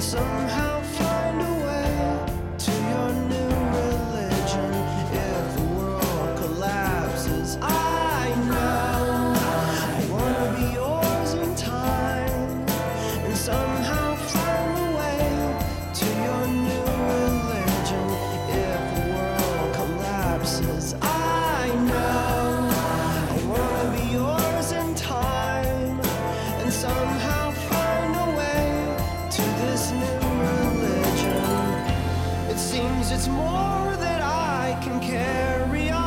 somehow find a way to your new religion. If the world collapses, I know I wanna be yours in time, and somehow find a way to your new religion. If the world collapses, I know I wanna be yours in time, and somehow find a way to this new religion. It seems it's more that I can carry